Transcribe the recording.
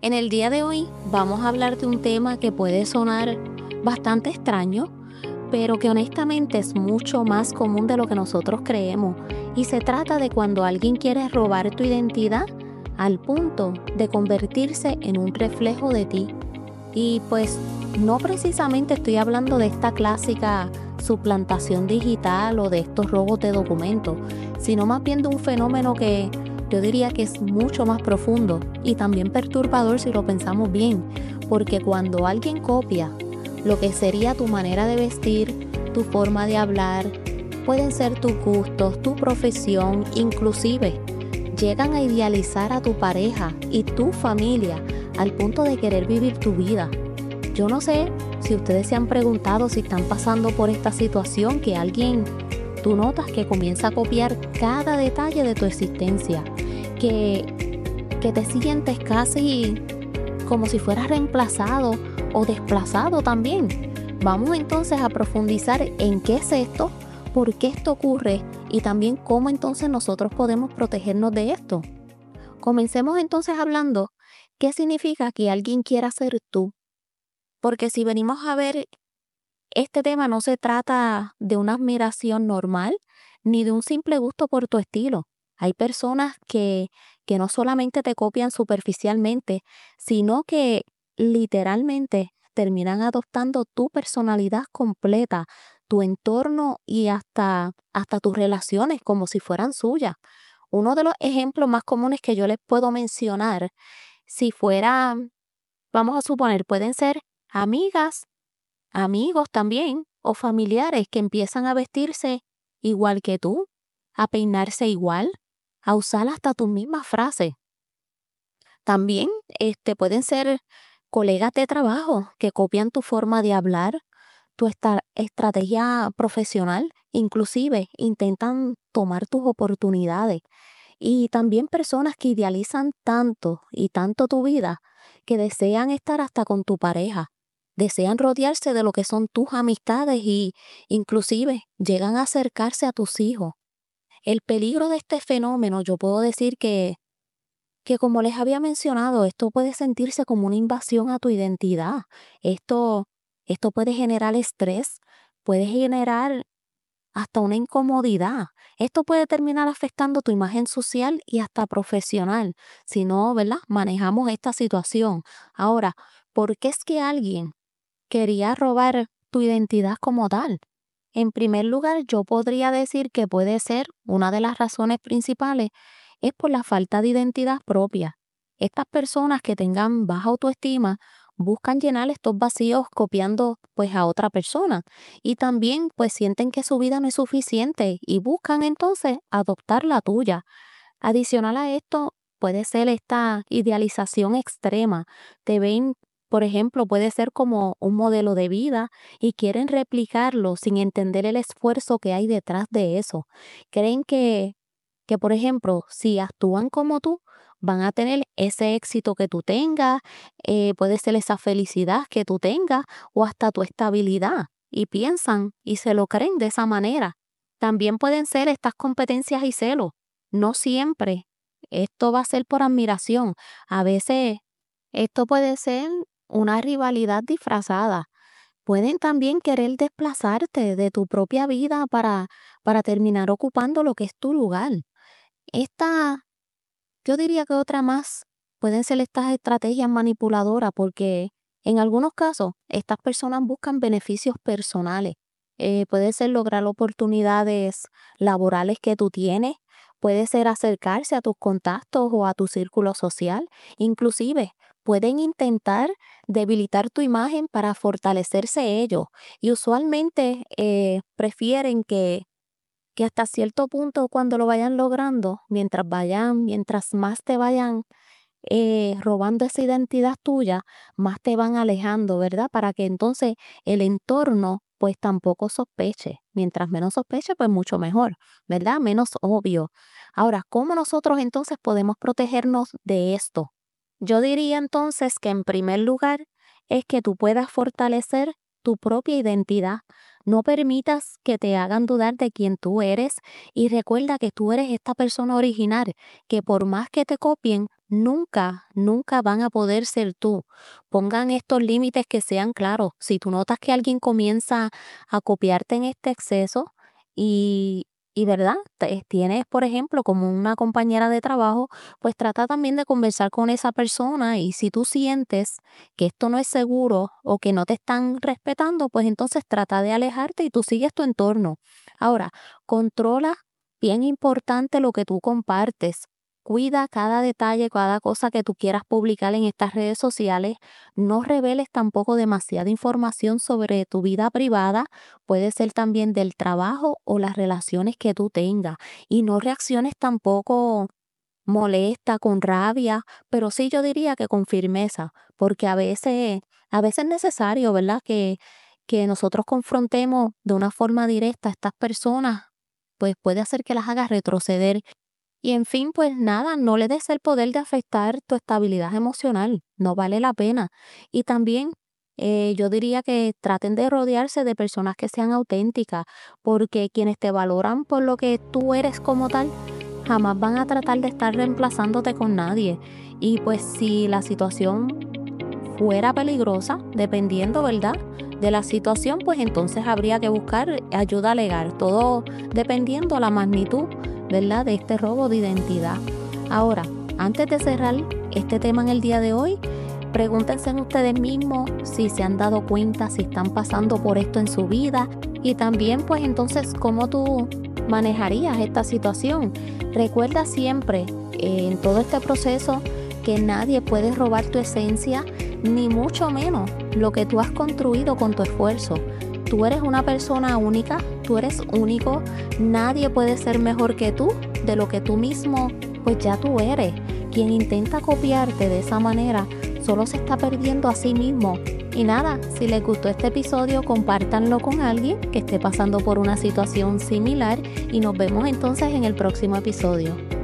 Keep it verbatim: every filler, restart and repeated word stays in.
En el día de hoy vamos a hablar de un tema que puede sonar bastante extraño, pero que honestamente es mucho más común de lo que nosotros creemos. Y se trata de cuando alguien quiere robar tu identidad al punto de convertirse en un reflejo de ti. Y pues no precisamente estoy hablando de esta clásica suplantación digital o de estos robos de documentos, sino más bien de un fenómeno que yo diría que es mucho más profundo y también perturbador si lo pensamos bien, porque cuando alguien copia lo que sería tu manera de vestir, tu forma de hablar, pueden ser tus gustos, tu profesión, inclusive llegan a idealizar a tu pareja y tu familia al punto de querer vivir tu vida. Yo no sé si ustedes se han preguntado si están pasando por esta situación que alguien, tú notas que comienza a copiar cada detalle de tu existencia, que, que te sientes casi como si fueras reemplazado o desplazado también. Vamos entonces a profundizar en qué es esto, por qué esto ocurre y también cómo entonces nosotros podemos protegernos de esto. Comencemos entonces hablando qué significa que alguien quiera ser tú. Porque si venimos a ver, este tema no se trata de una admiración normal ni de un simple gusto por tu estilo. Hay personas que, que no solamente te copian superficialmente, sino que literalmente terminan adoptando tu personalidad completa, tu entorno y hasta, hasta tus relaciones como si fueran suyas. Uno de los ejemplos más comunes que yo les puedo mencionar, si fuera, vamos a suponer, pueden ser amigas, amigos también, o familiares que empiezan a vestirse igual que tú, a peinarse igual, a usar hasta tus mismas frases. También este, pueden ser colegas de trabajo que copian tu forma de hablar, tu esta- estrategia profesional, inclusive intentan tomar tus oportunidades. Y también personas que idealizan tanto y tanto tu vida que desean estar hasta con tu pareja, desean rodearse de lo que son tus amistades y inclusive llegan a acercarse a tus hijos. El peligro de este fenómeno, yo puedo decir que, que como les había mencionado, esto puede sentirse como una invasión a tu identidad. Esto, esto puede generar estrés, puede generar hasta una incomodidad. Esto puede terminar afectando tu imagen social y hasta profesional, si no, ¿verdad? Manejamos esta situación. Ahora, ¿por qué es que alguien quería robar tu identidad como tal? En primer lugar, yo podría decir que puede ser una de las razones principales es por la falta de identidad propia. Estas personas que tengan baja autoestima buscan llenar estos vacíos copiando pues a otra persona y también pues sienten que su vida no es suficiente y buscan entonces adoptar la tuya. Adicional a esto, puede ser esta idealización extrema. Te ven, por ejemplo, puede ser como un modelo de vida y quieren replicarlo sin entender el esfuerzo que hay detrás de eso. Creen que, que por ejemplo, si actúan como tú, van a tener ese éxito que tú tengas, eh, puede ser esa felicidad que tú tengas o hasta tu estabilidad. Y piensan y se lo creen de esa manera. También pueden ser estas competencias y celos. No siempre esto va a ser por admiración. A veces esto puede ser una rivalidad disfrazada. Pueden también querer desplazarte de tu propia vida para, para terminar ocupando lo que es tu lugar. Esta, yo diría que otra más pueden ser estas estrategias manipuladoras porque en algunos casos estas personas buscan beneficios personales. Eh, puede ser lograr oportunidades laborales que tú tienes, puede ser acercarse a tus contactos o a tu círculo social. Inclusive pueden intentar debilitar tu imagen para fortalecerse ellos y usualmente eh, prefieren que que hasta cierto punto cuando lo vayan logrando, mientras vayan, mientras más te vayan eh, robando esa identidad tuya, más te van alejando, ¿verdad? Para que entonces el entorno pues tampoco sospeche. Mientras menos sospeche, pues mucho mejor, ¿verdad? Menos obvio. Ahora, ¿cómo nosotros entonces podemos protegernos de esto? Yo diría entonces que en primer lugar es que tú puedas fortalecer tu propia identidad. No permitas que te hagan dudar de quién tú eres y recuerda que tú eres esta persona original, que por más que te copien, nunca, nunca van a poder ser tú. Pongan estos límites que sean claros. Si tú notas que alguien comienza a copiarte en este exceso y, y ¿verdad? Te- Tienes, por ejemplo, como una compañera de trabajo, pues trata también de conversar con esa persona y si tú sientes que esto no es seguro o que no te están respetando, pues entonces trata de alejarte y tú sigues tu entorno. Ahora, controla, bien importante lo que tú compartes. Cuida cada detalle, cada cosa que tú quieras publicar en estas redes sociales. No reveles tampoco demasiada información sobre tu vida privada. Puede ser también del trabajo o las relaciones que tú tengas. Y no reacciones tampoco molesta, con rabia, pero sí yo diría que con firmeza, porque a veces, a veces es necesario, ¿verdad? Que, que nosotros confrontemos de una forma directa a estas personas, pues puede hacer que las haga retroceder. Y en fin, pues nada, no le des el poder de afectar tu estabilidad emocional, no vale la pena. Y también eh, yo diría que traten de rodearse de personas que sean auténticas, porque quienes te valoran por lo que tú eres como tal, jamás van a tratar de estar reemplazándote con nadie. Y pues si la situación fuera peligrosa, dependiendo, ¿verdad? De la situación, pues entonces habría que buscar ayuda legal, todo dependiendo la magnitud, ¿verdad? De este robo de identidad. Ahora, antes de cerrar este tema en el día de hoy, pregúntense en ustedes mismos si se han dado cuenta, si están pasando por esto en su vida y también pues entonces cómo tú manejarías esta situación. Recuerda siempre eh, en todo este proceso que nadie puede robar tu esencia, ni mucho menos lo que tú has construido con tu esfuerzo. Tú eres una persona única, tú eres único, nadie puede ser mejor que tú de lo que tú mismo, pues ya tú eres. Quien intenta copiarte de esa manera solo se está perdiendo a sí mismo. Y nada, si les gustó este episodio, compártanlo con alguien que esté pasando por una situación similar y nos vemos entonces en el próximo episodio.